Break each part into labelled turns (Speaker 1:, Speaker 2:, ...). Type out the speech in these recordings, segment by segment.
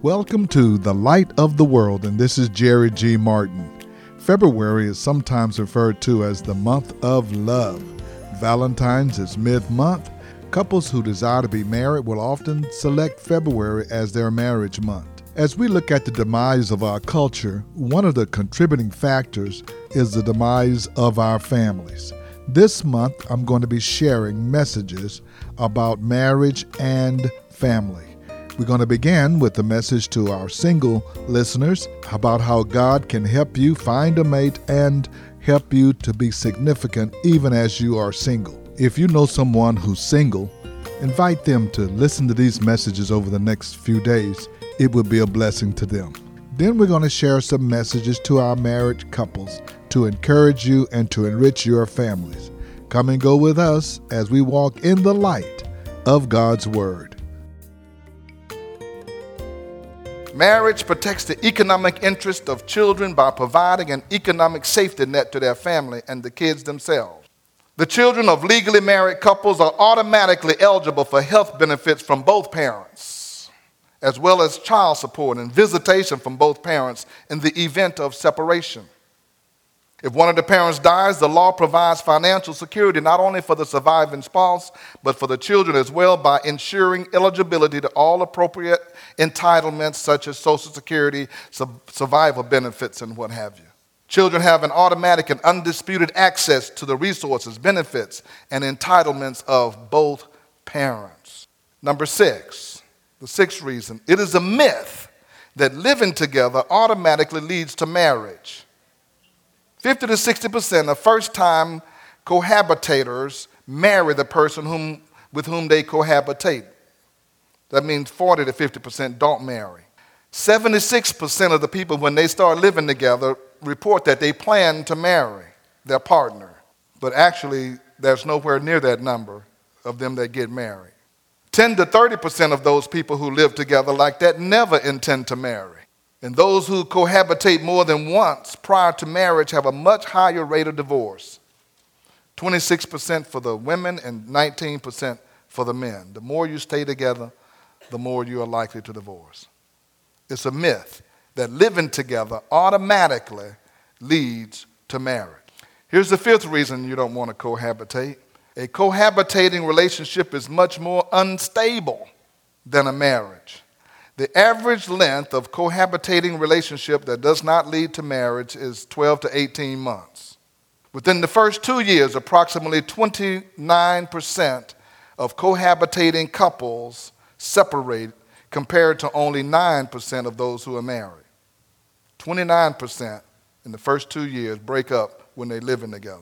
Speaker 1: Welcome to The Light of the World, and this is Jerry G. Martin. February is sometimes referred to as the month of love. Valentine's is mid-month. Couples who desire to be married will often select February as their marriage month. As we look at the demise of our culture, one of the contributing factors is the demise of our families. This month, I'm going to be sharing messages about marriage and family. We're going to begin with the message to our single listeners about how God can help you find a mate and help you to be significant even as you are single. If you know someone who's single, invite them to listen to these messages over the next few days. It will be a blessing to them. Then we're going to share some messages to our married couples to encourage you and to enrich your families. Come and go with us as we walk in the light of God's Word. Marriage protects the economic interest of children by providing an economic safety net to their family and the kids themselves. The children of legally married couples are automatically eligible for health benefits from both parents, as well as child support and visitation from both parents in the event of separation. If one of the parents dies, the law provides financial security not only for the surviving spouse, but for the children as well by ensuring eligibility to all appropriate entitlements such as Social Security, survival benefits, and what have you. Children have an automatic and undisputed access to the resources, benefits, and entitlements of both parents. Number 6, the sixth reason, it is a myth that living together automatically leads to marriage. 50 to 60% of first-time cohabitators marry the person with whom they cohabitate. That means 40 to 50% don't marry. 76% of the people, when they start living together, report that they plan to marry their partner. But actually, there's nowhere near that number of them that get married. 10 to 30% of those people who live together like that never intend to marry. And those who cohabitate more than once prior to marriage have a much higher rate of divorce. 26% for the women and 19% for the men. The more you stay together, the more you are likely to divorce. It's a myth that living together automatically leads to marriage. Here's the 5th reason you don't want to cohabitate. A cohabitating relationship is much more unstable than a marriage. The average length of cohabitating relationship that does not lead to marriage is 12 to 18 months. Within the first 2 years, approximately 29% of cohabitating couples separate compared to only 9% of those who are married. 29% in the first 2 years break up when they're living together.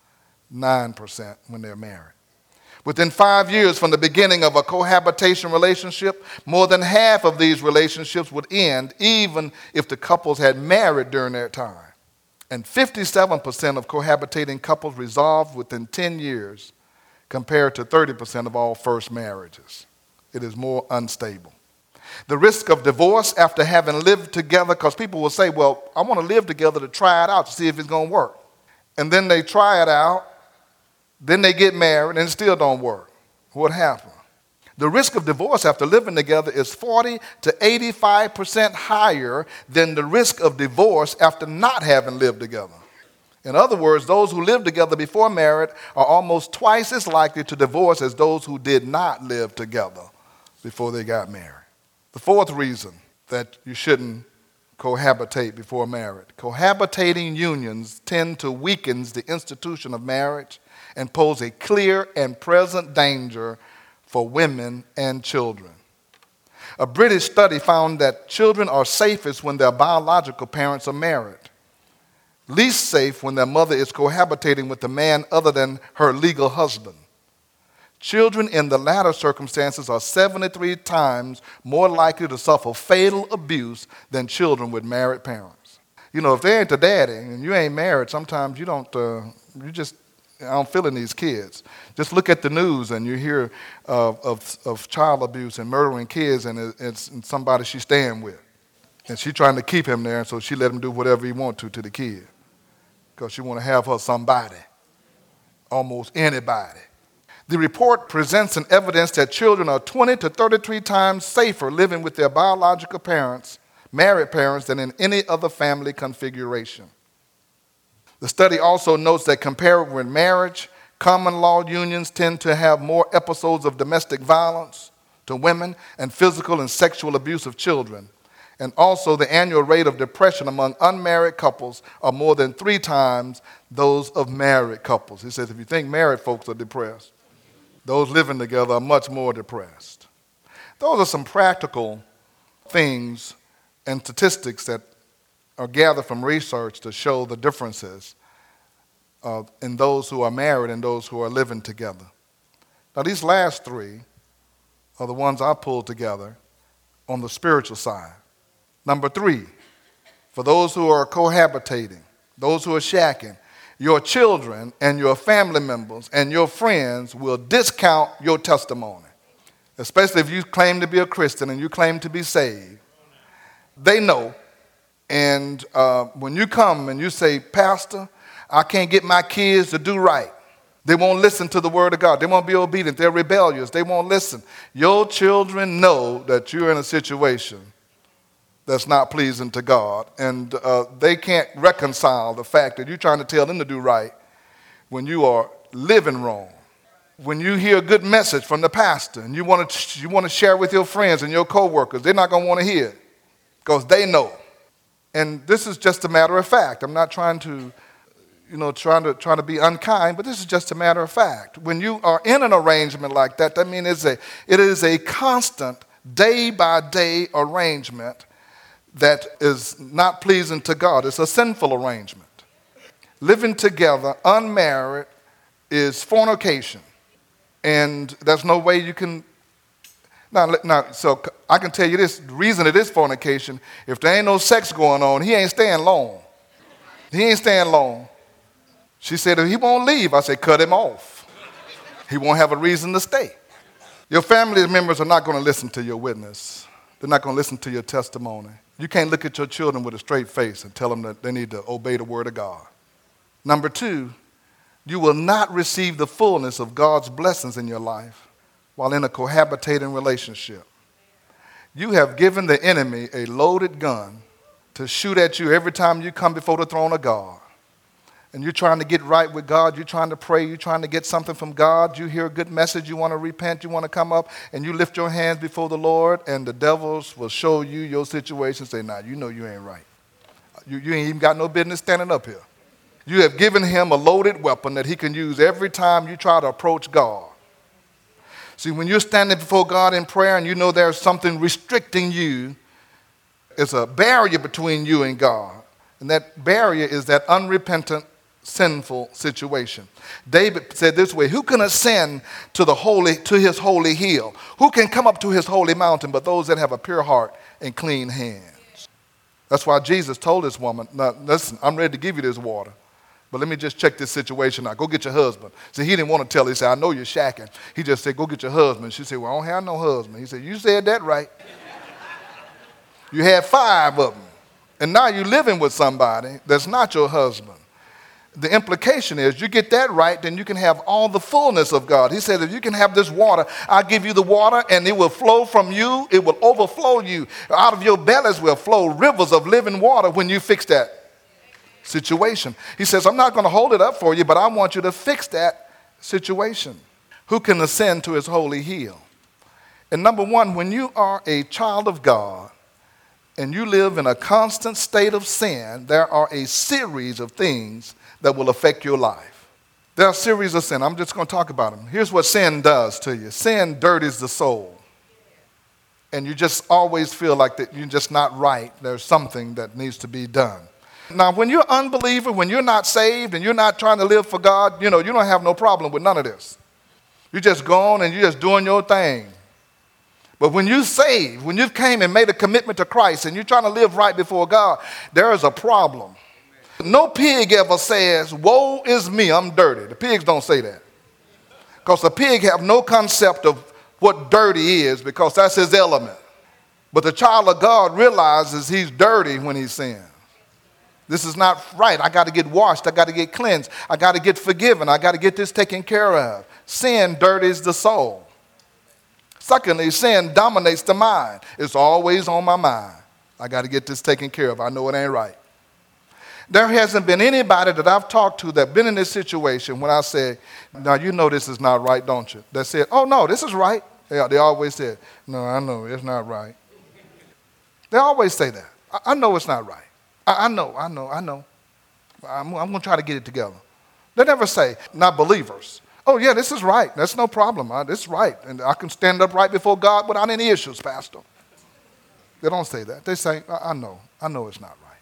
Speaker 1: 9% when they're married. Within 5 years from the beginning of a cohabitation relationship, more than half of these relationships would end even if the couples had married during their time. And 57% of cohabitating couples resolved within 10 years compared to 30% of all first marriages. It is more unstable. The risk of divorce after having lived together, because people will say, well, I want to live together to try it out to see if it's going to work. And then they try it out. Then they get married and it still don't work. What happened? The risk of divorce after living together is 40 to 85% higher than the risk of divorce after not having lived together. In other words, those who lived together before marriage are almost twice as likely to divorce as those who did not live together before they got married. The 4th reason that you shouldn't cohabitate before marriage. Cohabitating unions tend to weaken the institution of marriage and pose a clear and present danger for women and children. A British study found that children are safest when their biological parents are married, least safe when their mother is cohabitating with a man other than her legal husband. Children in the latter circumstances are 73 times more likely to suffer fatal abuse than children with married parents. You know, if they ain't the daddy and you ain't married, sometimes you I don't feel in these kids. Just look at the news and you hear of child abuse and murdering kids, and it's somebody she's staying with. And she's trying to keep him there, and so she let him do whatever he wants to the kid because she want to have her somebody, almost anybody. The report presents an evidence that children are 20 to 33 times safer living with their biological parents, married parents, than in any other family configuration. The study also notes that compared with marriage, common law unions tend to have more episodes of domestic violence to women and physical and sexual abuse of children. And also the annual rate of depression among unmarried couples are more than 3 times those of married couples. He says if you think married folks are depressed, those living together are much more depressed. Those are some practical things and statistics that are gathered from research to show the differences in those who are married and those who are living together. Now these last 3 are the ones I pulled together on the spiritual side. Number 3, for those who are cohabitating, those who are shacking, your children and your family members and your friends will discount your testimony, especially if you claim to be a Christian and you claim to be saved. They know, and when you come and you say, Pastor, I can't get my kids to do right. They won't listen to the word of God. They won't be obedient. They're rebellious. They won't listen. Your children know that you're in a situation that's not pleasing to God, and they can't reconcile the fact that you're trying to tell them to do right when you are living wrong. When you hear a good message from the pastor and you want to share with your friends and your coworkers, they're not going to want to hear it because they know. And this is just a matter of fact. I'm not trying to trying to be unkind, but this is just a matter of fact. When you are in an arrangement like that, that means it is a constant day-by-day arrangement that is not pleasing to God. It's a sinful arrangement. Living together, unmarried, is fornication. And there's no way you can... Now, so I can tell you this, the reason it is fornication, if there ain't no sex going on, he ain't staying long. He ain't staying long. She said, if he won't leave, I said, cut him off. He won't have a reason to stay. Your family members are not going to listen to your witness. They're not going to listen to your testimony. You can't look at your children with a straight face and tell them that they need to obey the word of God. Number 2, you will not receive the fullness of God's blessings in your life while in a cohabitating relationship. You have given the enemy a loaded gun to shoot at you every time you come before the throne of God. And you're trying to get right with God, you're trying to pray, you're trying to get something from God, you hear a good message, you want to repent, you want to come up, and you lift your hands before the Lord, and the devils will show you your situation, say, nah, you know you ain't right. You ain't even got no business standing up here. You have given him a loaded weapon that he can use every time you try to approach God. See, when you're standing before God in prayer and you know there's something restricting you, it's a barrier between you and God. And that barrier is that unrepentant, sinful situation. David said this way, who can ascend to his holy hill? Who can come up to his holy mountain but those that have a pure heart and clean hands? That's why Jesus told this woman, now listen, I'm ready to give you this water, but let me just check this situation out. Go get your husband. See, he didn't want to tell her. He said, I know you're shacking. He just said, go get your husband. She said, well, I don't have no husband. He said, you said that right. You had 5 of them. And now you're living with somebody that's not your husband. The implication is you get that right, then you can have all the fullness of God. He said, if you can have this water, I'll give you the water and it will flow from you. It will overflow you. Out of your bellies will flow rivers of living water when you fix that situation. He says, I'm not going to hold it up for you, but I want you to fix that situation. Who can ascend to his holy hill? And number 1, when you are a child of God, and you live in a constant state of sin, there are a series of things that will affect your life. There are a series of sin. I'm just going to talk about them. Here's what sin does to you. Sin dirties the soul. And you just always feel like that you're just not right. There's something that needs to be done. Now, when you're an unbeliever, when you're not saved and you're not trying to live for God, you don't have no problem with none of this. You're just going and you're just doing your thing. But when you're saved, when you've came and made a commitment to Christ and you're trying to live right before God, there is a problem. No pig ever says, woe is me, I'm dirty. The pigs don't say that. Because the pig have no concept of what dirty is because that's his element. But the child of God realizes he's dirty when he sins. This is not right. I got to get washed. I got to get cleansed. I got to get forgiven. I got to get this taken care of. Sin dirties the soul. Secondly, sin dominates the mind. It's always on my mind. I got to get this taken care of. I know it ain't right. There hasn't been anybody that I've talked to that been in this situation when I say, now you know this is not right, don't you? That said, oh no, this is right. They always said, no, I know it's not right. They always say that. I know it's not right. I know. I'm going to try to get it together. They never say, not believers. Oh, yeah, this is right. That's no problem. This is right. And I can stand up right before God without any issues, Pastor. They don't say that. They say, I know it's not right.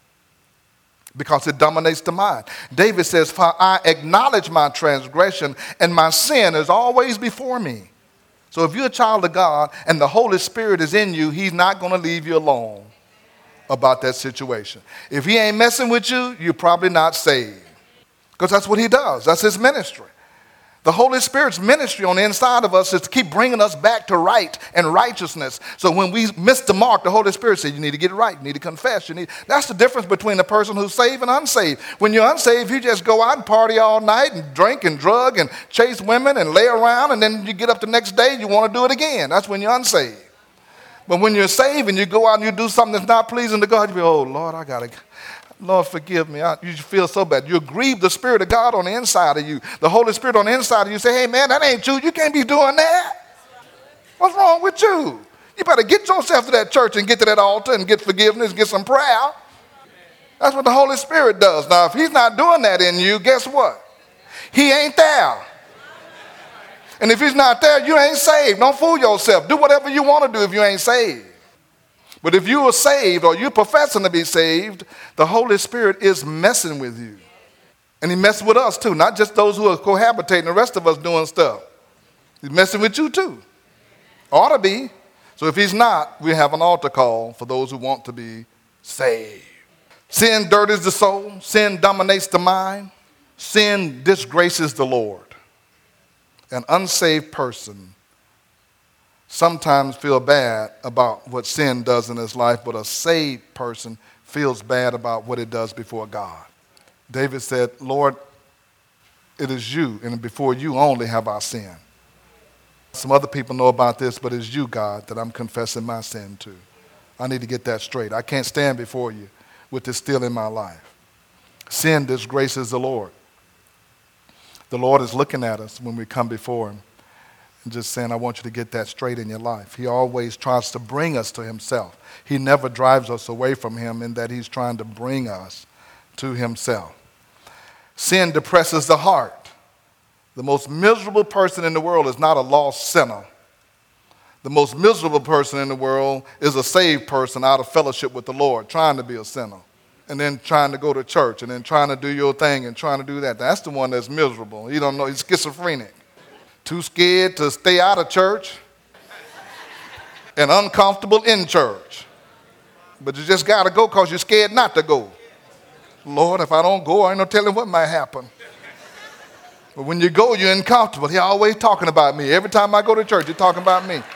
Speaker 1: Because it dominates the mind. David says, for I acknowledge my transgression and my sin is always before me. So if you're a child of God and the Holy Spirit is in you, he's not going to leave you alone about that situation. If he ain't messing with you, you're probably not saved. Because that's what he does. That's his ministry. The Holy Spirit's ministry on the inside of us is to keep bringing us back to right and righteousness. So when we miss the mark, the Holy Spirit says, you need to get it right. You need to confess. That's the difference between a person who's saved and unsaved. When you're unsaved, you just go out and party all night and drink and drug and chase women and lay around. And then you get up the next day, you want to do it again. That's when you're unsaved. But when you're saved and you go out and you do something that's not pleasing to God, you be, oh, Lord, Lord, forgive me. You feel so bad. You grieve the Spirit of God on the inside of you. The Holy Spirit on the inside of you say, hey, man, that ain't you. You can't be doing that. What's wrong with you? You better get yourself to that church and get to that altar and get forgiveness, get some prayer. That's what the Holy Spirit does. Now, if he's not doing that in you, guess what? He ain't there. And if he's not there, you ain't saved. Don't fool yourself. Do whatever you want to do if you ain't saved. But if you are saved or you're professing to be saved, the Holy Spirit is messing with you. And he messes with us too, not just those who are cohabitating, the rest of us doing stuff. He's messing with you too. Ought to be. So if he's not, we have an altar call for those who want to be saved. Sin dirties the soul. Sin dominates the mind. Sin disgraces the Lord. An unsaved person sometimes feel bad about what sin does in his life, but a saved person feels bad about what it does before God. David said, Lord, it is you, and before you only have I sinned. Some other people know about this, but it's you, God, that I'm confessing my sin to. I need to get that straight. I can't stand before you with this still in my life. Sin disgraces the Lord. The Lord is looking at us when we come before him and just saying, I want you to get that straight in your life. He always tries to bring us to himself. He never drives us away from him in that he's trying to bring us to himself. Sin depresses the heart. The most miserable person in the world is not a lost sinner. The most miserable person in the world is a saved person out of fellowship with the Lord, trying to be a sinner. And then trying to go to church, and then trying to do your thing and trying to do that. That's the one that's miserable. You don't know, he's schizophrenic. Too scared to stay out of church and uncomfortable in church. But you just got to go because you're scared not to go. Lord, if I don't go, I ain't no telling what might happen. But when you go, you're uncomfortable. He's always talking about me. Every time I go to church, he's talking about me.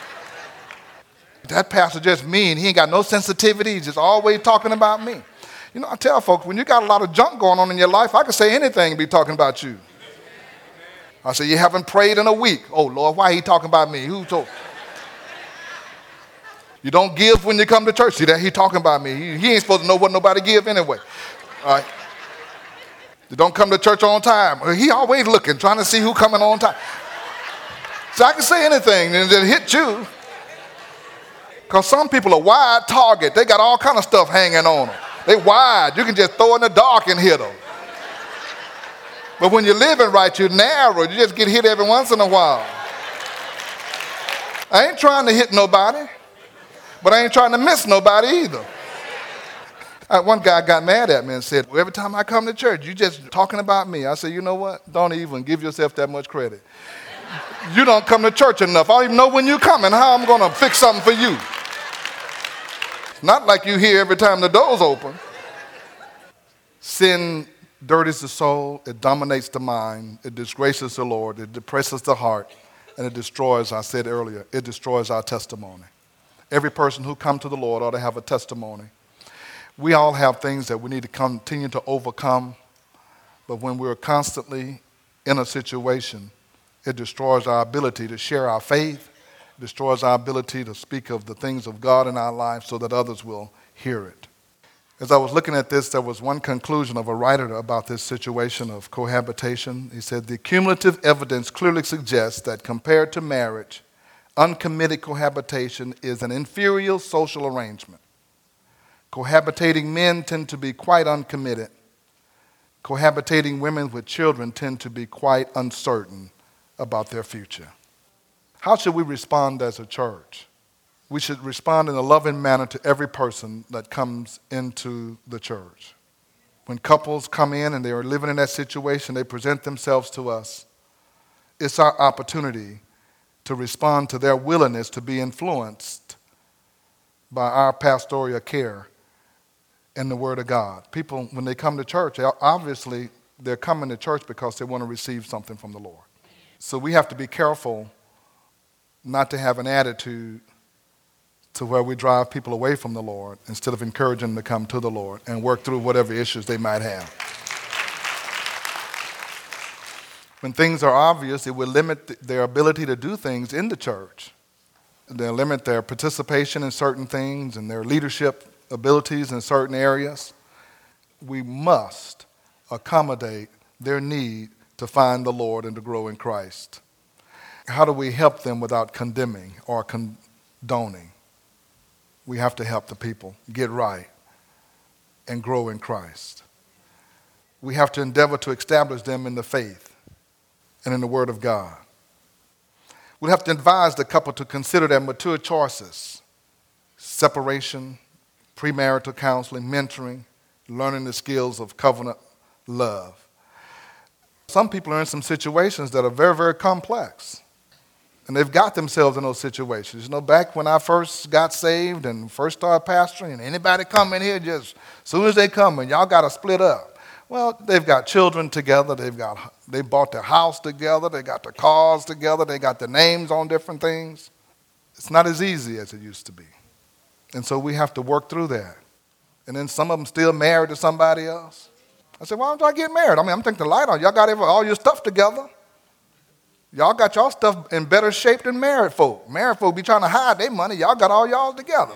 Speaker 1: That pastor just mean. He ain't got no sensitivity. He's just always talking about me. You know, I tell folks, when you got a lot of junk going on in your life, I can say anything and be talking about you. I say, you haven't prayed in a week. Oh, Lord, why he talking about me? Who told? You don't give when you come to church. See that? He talking about me. He ain't supposed to know what nobody give anyway. All right. You don't come to church on time. He always looking, trying to see who coming on time. So I can say anything and then hit you. Because some people are wide target. They got all kind of stuff hanging on them. They wide. You can just throw in the dark and hit them. But when you're living right, you're narrow. You just get hit every once in a while. I ain't trying to hit nobody, but I ain't trying to miss nobody either. One guy got mad at me and said, well, every time I come to church, you just talking about me. I said, you know what? Don't even give yourself that much credit. You don't come to church enough. I don't even know when you're coming, how I'm going to fix something for you. Not like you hear every time the door's open. Sin dirties the soul, it dominates the mind, it disgraces the Lord, it depresses the heart, and it destroys, I said earlier, it destroys our testimony. Every person who comes to the Lord ought to have a testimony. We all have things that we need to continue to overcome, but when we're constantly in a situation, it destroys our ability to share our faith, destroys our ability to speak of the things of God in our lives so that others will hear it. As I was looking at this, there was one conclusion of a writer about this situation of cohabitation. He said, the cumulative evidence clearly suggests that compared to marriage, uncommitted cohabitation is an inferior social arrangement. Cohabitating men tend to be quite uncommitted. Cohabitating women with children tend to be quite uncertain about their future. How should we respond as a church? We should respond in a loving manner to every person that comes into the church. When couples come in and they are living in that situation, they present themselves to us. It's our opportunity to respond to their willingness to be influenced by our pastoral care and the Word of God. People, when they come to church, obviously they're coming to church because they want to receive something from the Lord. So we have to be careful not to have an attitude to where we drive people away from the Lord instead of encouraging them to come to the Lord and work through whatever issues they might have. When things are obvious, it will limit their ability to do things in the church. They'll limit their participation in certain things and their leadership abilities in certain areas. We must accommodate their need to find the Lord and to grow in Christ. How do we help them without condemning or condoning? We have to help the people get right and grow in Christ. We have to endeavor to establish them in the faith and in the Word of God. We have to advise the couple to consider their mature choices: separation, premarital counseling, mentoring, learning the skills of covenant love. Some people are in some situations that are very, very complex. And they've got themselves in those situations. You know, back when I first got saved and first started pastoring, and anybody come in here, just as soon as they come in, y'all got to split up. Well, they've got children together. They bought their house together. They got their cars together. They got their names on different things. It's not as easy as it used to be. And so we have to work through that. And then some of them still married to somebody else. I said, why don't y'all get married? I mean, I'm thinking the light on. Y'all got all your stuff together. Y'all got y'all stuff in better shape than married folk. Married folk be trying to hide their money. Y'all got all y'all together.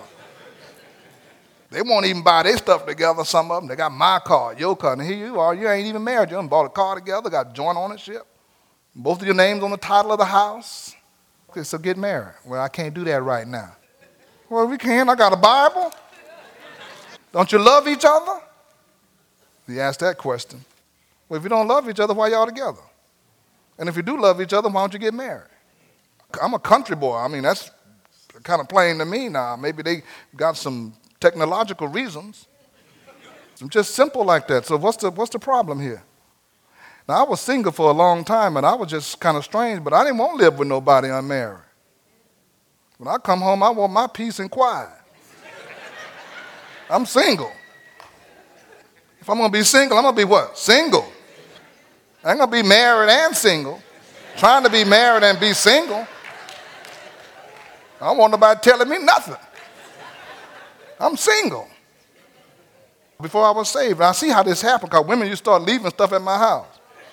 Speaker 1: They won't even buy their stuff together, some of them. They got my car, your car. And here you are. You ain't even married. You done bought a car together, got joint ownership. Both of your names on the title of the house. Okay, so get married. Well, I can't do that right now. Well, we can. I got a Bible. Don't you love each other? You ask that question. Well, if you don't love each other, why y'all together? And if you do love each other, why don't you get married? I'm a country boy. I mean, that's kind of plain to me now. Maybe they got some technological reasons. I'm just simple like that. So what's the problem here? Now, I was single for a long time, and I was just kind of strange, but I didn't want to live with nobody unmarried. When I come home, I want my peace and quiet. I'm single. If I'm going to be single, I'm going to be what? Single. I ain't going to be married and single. Trying to be married and be single. I don't want nobody telling me nothing. I'm single. Before I was saved, and I see how this happened because women used to start leaving stuff at my house.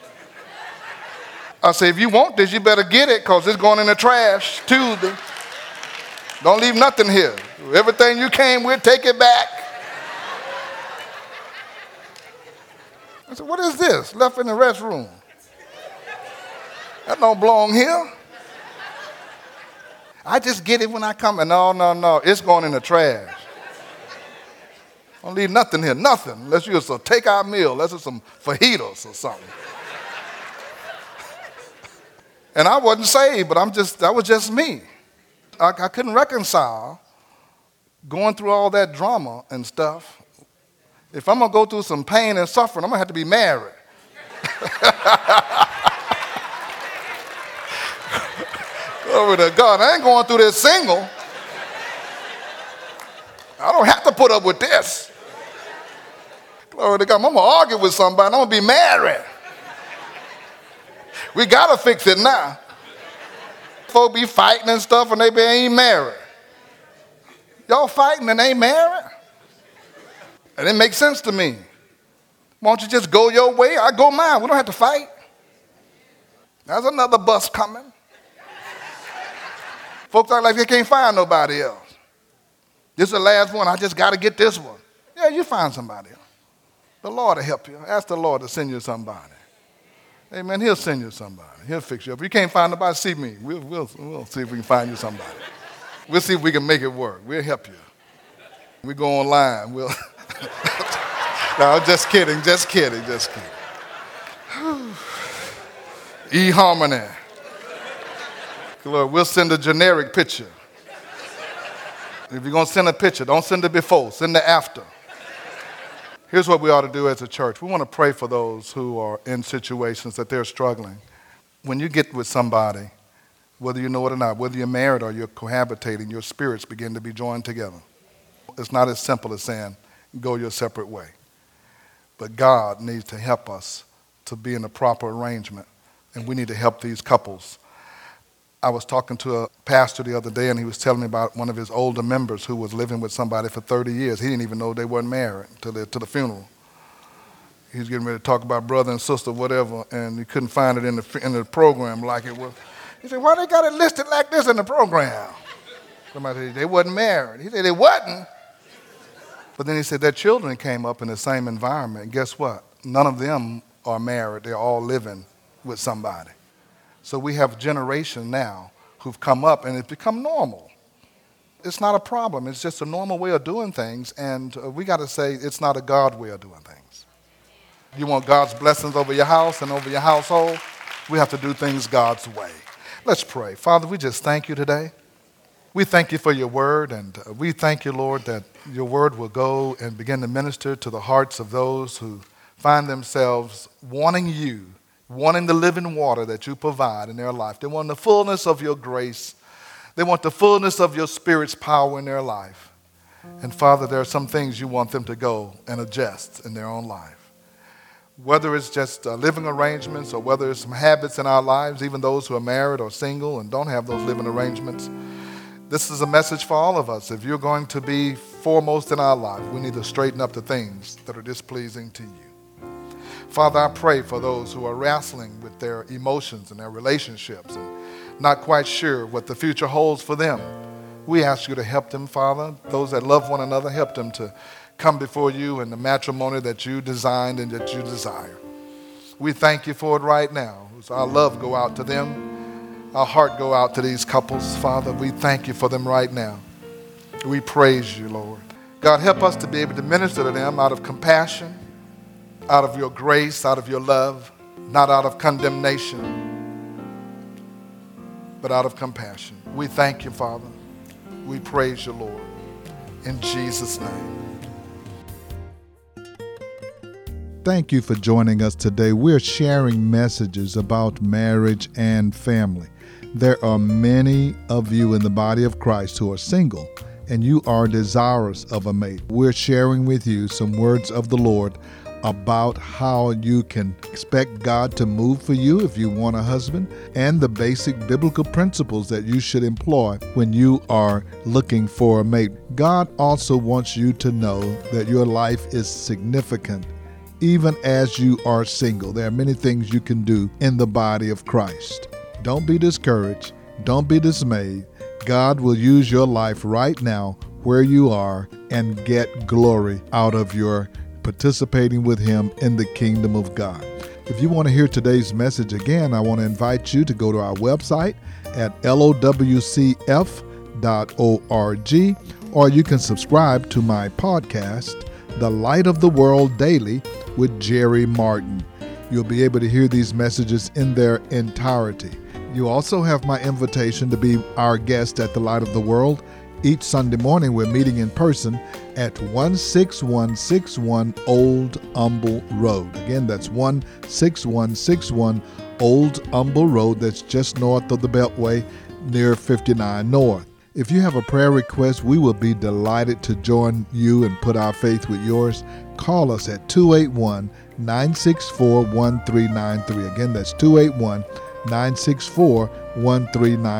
Speaker 1: I say, if you want this, you better get it because it's going in the trash Tuesday. Don't leave nothing here. Everything you came with, take it back. I said, what is this? Left in the restroom. That don't belong here. I just get it when I come. And no. It's going in the trash. Don't leave nothing here. Nothing. Unless you just a take-out meal. Unless it's some fajitas or something. And I wasn't saved, but that was just me. I couldn't reconcile going through all that drama and stuff. If I'm going to go through some pain and suffering, I'm going to have to be married. Glory to God. I ain't going through this single. I don't have to put up with this. Glory to God. I'm going to argue with somebody. I'm going to be married. We got to fix it now. Folk be fighting and stuff and they ain't married. Y'all fighting and ain't married? And it makes sense to me. Why don't you just go your way? I go mine. We don't have to fight. There's another bus coming. Folks act like they can't find nobody else. This is the last one. I just got to get this one. Yeah, you find somebody else. The Lord will help you. Ask the Lord to send you somebody. Amen. He'll send you somebody. He'll fix you up. If you can't find nobody, see me. We'll see if we can find you somebody. We'll see if we can make it work. We'll help you. We go online. We'll. No, just kidding. eHarmony. Lord, we'll send a generic picture. If you're going to send a picture, don't send it before, send it after. Here's what we ought to do as a church. We want to pray for those who are in situations that they're struggling. When you get with somebody, whether you know it or not, whether you're married or you're cohabitating, your spirits begin to be joined together. It's not as simple as saying, go your separate way. But God needs to help us to be in a proper arrangement, and we need to help these couples. I was talking to a pastor the other day, and he was telling me about one of his older members who was living with somebody for 30 years. He didn't even know they weren't married to the funeral. He was getting ready to talk about brother and sister, whatever, and he couldn't find it in the program like it was. He said, why they got it listed like this in the program? Somebody said, they wasn't married. He said, they wasn't. But then he said, their children came up in the same environment. And guess what? None of them are married. They're all living with somebody. So we have a generation now who've come up and it's become normal. It's not a problem. It's just a normal way of doing things. And we got to say it's not a God way of doing things. You want God's blessings over your house and over your household? We have to do things God's way. Let's pray. Father, we just thank you today. We thank you for your word, and we thank you, Lord, that your word will go and begin to minister to the hearts of those who find themselves wanting you, wanting the living water that you provide in their life. They want the fullness of your grace. They want the fullness of your Spirit's power in their life. And Father, there are some things you want them to go and adjust in their own life. Whether it's just living arrangements or whether it's some habits in our lives, even those who are married or single and don't have those living arrangements, this is a message for all of us. If you're going to be foremost in our life, we need to straighten up the things that are displeasing to you. Father, I pray for those who are wrestling with their emotions and their relationships and not quite sure what the future holds for them. We ask you to help them, Father. Those that love one another, help them to come before you in the matrimony that you designed and that you desire. We thank you for it right now. As our love go out to them, our heart go out to these couples, Father. We thank you for them right now. We praise you, Lord. God, help us to be able to minister to them out of compassion, out of your grace, out of your love, not out of condemnation, but out of compassion. We thank you, Father. We praise you, Lord. In Jesus' name.
Speaker 2: Thank you for joining us today. We're sharing messages about marriage and family. There are many of you in the body of Christ who are single, and you are desirous of a mate. We're sharing with you some words of the Lord about how you can expect God to move for you if you want a husband, and the basic biblical principles that you should employ when you are looking for a mate. God also wants you to know that your life is significant even as you are single. There are many things you can do in the body of Christ. Don't be discouraged. Don't be dismayed. God will use your life right now where you are and get glory out of your participating with Him in the kingdom of God. If you want to hear today's message again, I want to invite you to go to our website at lowcf.org, or you can subscribe to my podcast, The Light of the World Daily with Jerry Martin. You'll be able to hear these messages in their entirety. You also have my invitation to be our guest at the Light of the World. Each Sunday morning, we're meeting in person at 16161 Old Humble Road. Again, that's 16161 Old Humble Road. That's just north of the Beltway near 59 North. If you have a prayer request, we will be delighted to join you and put our faith with yours. Call us at 281-964-1393. Again, that's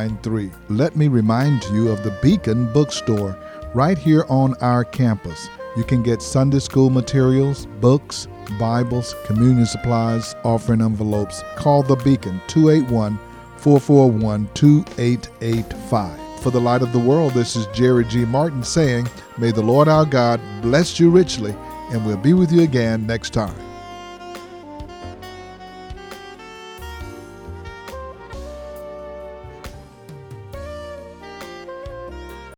Speaker 2: 281-964-1393. Let me remind you of the Beacon Bookstore right here on our campus. You can get Sunday school materials, books, Bibles, communion supplies, offering envelopes. Call the Beacon, 281-441-2885. For the Light of the World, this is Jerry G. Martin saying, may the Lord our God bless you richly, and we'll be with you again next time.